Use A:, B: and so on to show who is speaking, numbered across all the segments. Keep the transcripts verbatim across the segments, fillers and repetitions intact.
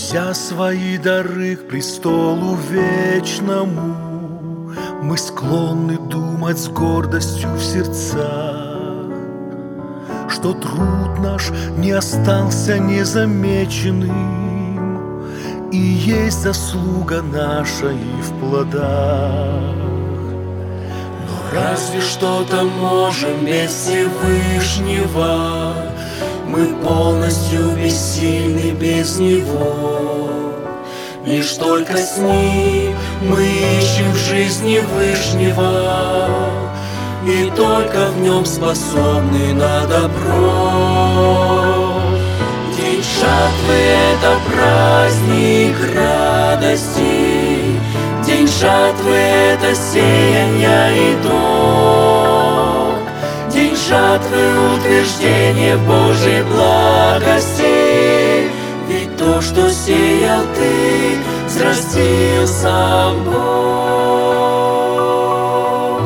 A: Неся свои дары к престолу вечному, мы склонны думать с гордостью в сердцах, что труд наш не остался незамеченным, и есть заслуга наша и в плодах. Но разве что-то можем без Всевышнего? Мы полностью бессильны без Него. Лишь только с Ним мы ищем в жизни Вышнего, и только в Нем способны на добро. День жатвы — это праздник радости, день жатвы — это сеянье и итог. День жатвы — утверждение Божьей благости, ведь то, что сеял ты, взрастил сам Бог.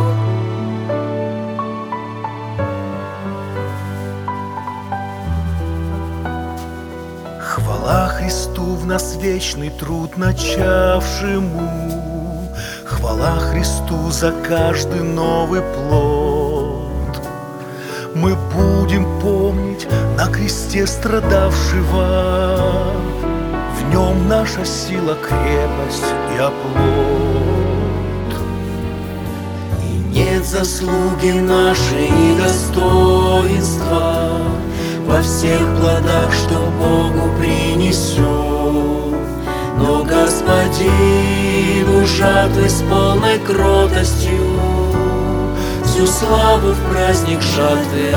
A: Хвала Христу в нас вечный труд начавшему, хвала Христу за каждый новый плод. Мы будем помнить на кресте страдавшего, в нем наша сила, крепость и оплот. И нет заслуги нашей и достоинства во всех плодах, что Богу принесет. Но Господину жатвы с полной кротостью всю славу в праздник жатвы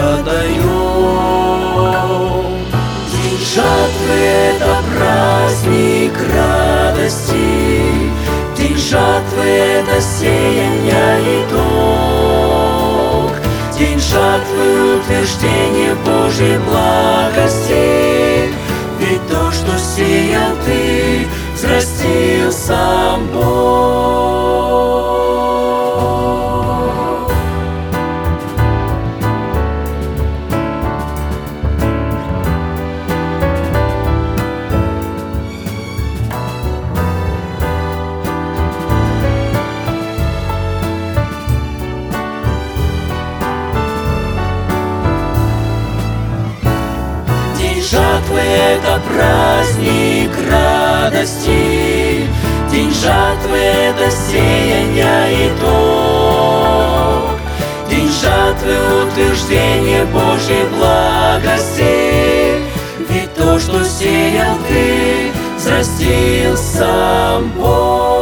A: отдаем. День жатвы — это праздник радости, день жатвы — это сеянье и итог. День жатвы — утверждение Божьей благости, ведь то, что сеял ты, взрастил сам Бог. Жатвы — это праздник радости, день жатвы — это сеянье и итог. День жатвы — утверждение Божьей благости, ведь то, что сеял ты, взрастил сам Бог.